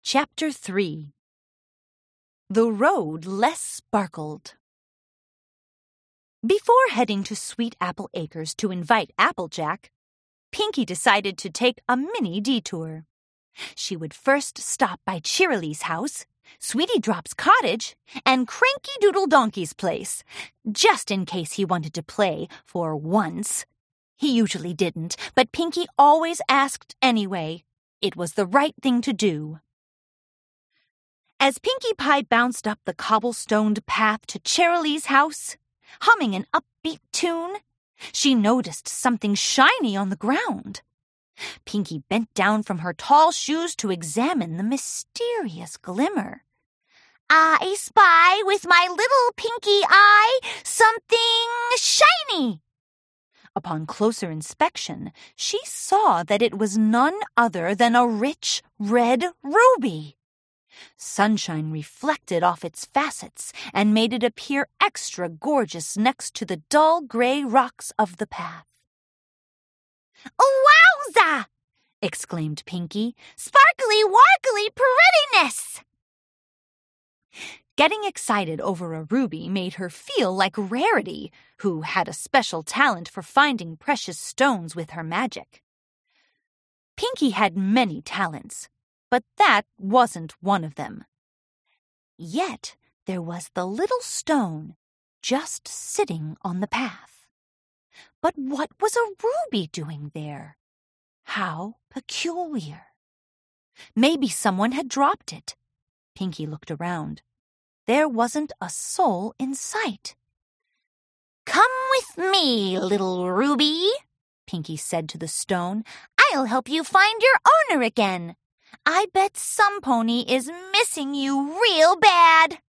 Chapter 3. The Road Less Sparkled. Before heading to Sweet Apple Acres to invite Applejack, Pinkie decided to take a mini detour. She would first stop by Cheerilee's house, Sweetie Drop's cottage, and Cranky Doodle Donkey's place, just in case he wanted to play for once. He usually didn't, but Pinkie always asked anyway. It was the right thing to do. As Pinkie Pie bounced up the cobblestoned path to Cheerilee's house, humming an upbeat tune, she noticed something shiny on the ground. Pinkie bent down from her tall shoes to examine the mysterious glimmer. "I spy with my little pinky eye something shiny." Upon closer inspection, she saw that it was none other than a rich red ruby. Sunshine reflected off its facets and made it appear extra gorgeous next to the dull gray rocks of the path. "Wowza!" exclaimed Pinkie. "Sparkly, warkly prettiness!" Getting excited over a ruby made her feel like Rarity, who had a special talent for finding precious stones with her magic. Pinkie had many talents, but that wasn't one of them. Yet there was the little stone just sitting on the path. But what was a ruby doing there? How peculiar. Maybe someone had dropped it. Pinkie looked around. There wasn't a soul in sight. "Come with me, little ruby," Pinkie said to the stone. "I'll help you find your owner again. I bet some pony is missing you real bad."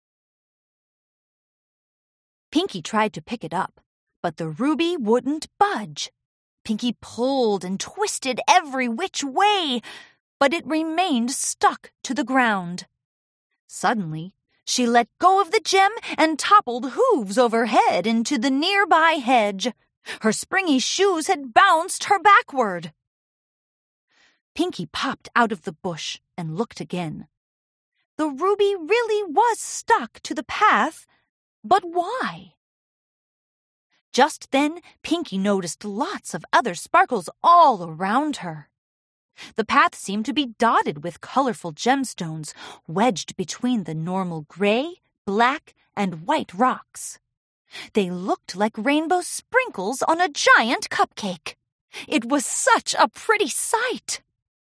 Pinkie tried to pick it up, but the ruby wouldn't budge. Pinkie pulled and twisted every which way, but it remained stuck to the ground. Suddenly, she let go of the gem and toppled hooves overhead into the nearby hedge. Her springy shoes had bounced her backward. Pinkie popped out of the bush and looked again. The ruby really was stuck to the path, but why? Just then, Pinkie noticed lots of other sparkles all around her. The path seemed to be dotted with colorful gemstones wedged between the normal gray, black, and white rocks. They looked like rainbow sprinkles on a giant cupcake. It was such a pretty sight.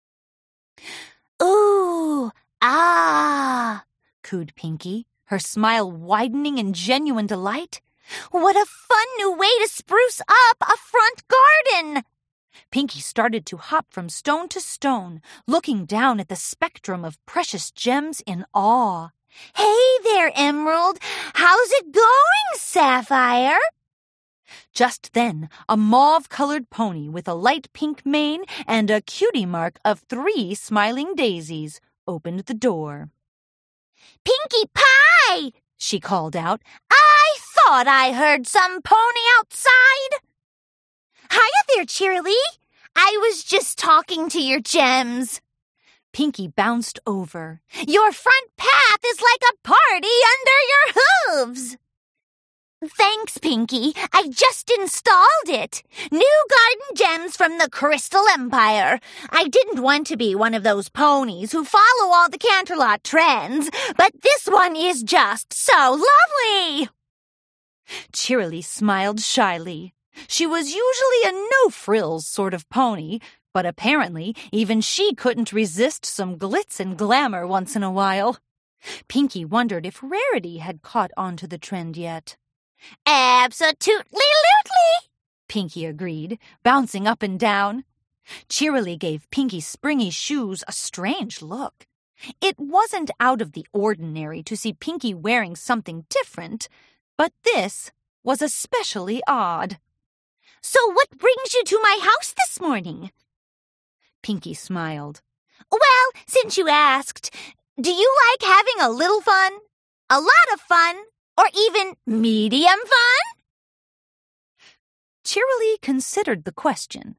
"Ooh, ah," cooed Pinkie, her smile widening in genuine delight. "What a fun new way to spruce up a front garden!" Pinkie started to hop from stone to stone, looking down at the spectrum of precious gems in awe. "Hey there, Emerald! How's it going, Sapphire?" Just then, a mauve-colored pony with a light pink mane and a cutie mark of 3 smiling daisies opened the door. "Pinkie Pie!" she called out. "I thought I heard some pony outside." "Hiya there, Cheerilee. I was just talking to your gems." Pinkie bounced over. "Your front path is like a party under your hooves." "Thanks, Pinkie. I just installed it. New garden gems from the Crystal Empire. I didn't want to be one of those ponies who follow all the Canterlot trends, but this one is just so lovely." Cheerilee smiled shyly. She was usually a no-frills sort of pony, but apparently even she couldn't resist some glitz and glamour once in a while. Pinkie wondered if Rarity had caught on to the trend yet. "Abso-tootly-lootly," Pinkie agreed, bouncing up and down. Cheerilee gave Pinkie's springy shoes a strange look. It wasn't out of the ordinary to see Pinkie wearing something different, but this was especially odd. "So what brings you to my house this morning?" Pinkie smiled. "Well, since you asked, do you like having a little fun, a lot of fun, or even medium fun?" Cheerilee considered the question.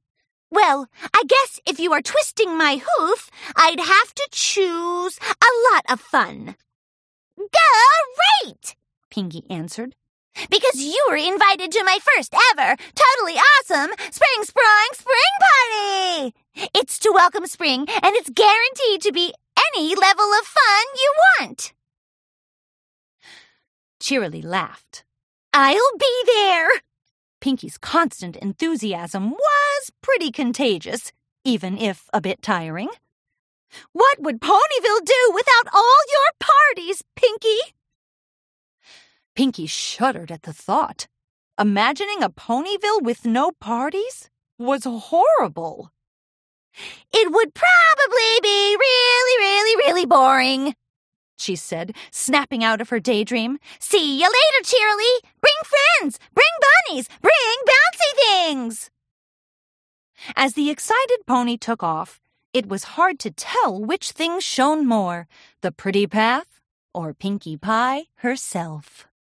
Well, I guess if you are twisting my hoof, I'd have to choose a lot of fun. Great! Pinky answered. Because you were invited to my first ever, totally awesome Spring Party! It's to welcome spring, and it's guaranteed to be any level of fun you want. Cheerilee laughed. I'll be there! Pinky's constant enthusiasm was pretty contagious, even if a bit tiring. What would Ponyville do without all your parties, Pinky? Pinky shuddered at the thought. Imagining a Ponyville with no parties was horrible. It would probably be really boring, she said, snapping out of her daydream. See you later, Cheerilee. Bring friends, bring bunnies, bring bouncy things. As the excited pony took off, it was hard to tell which things shone more, the pretty path or Pinkie Pie herself.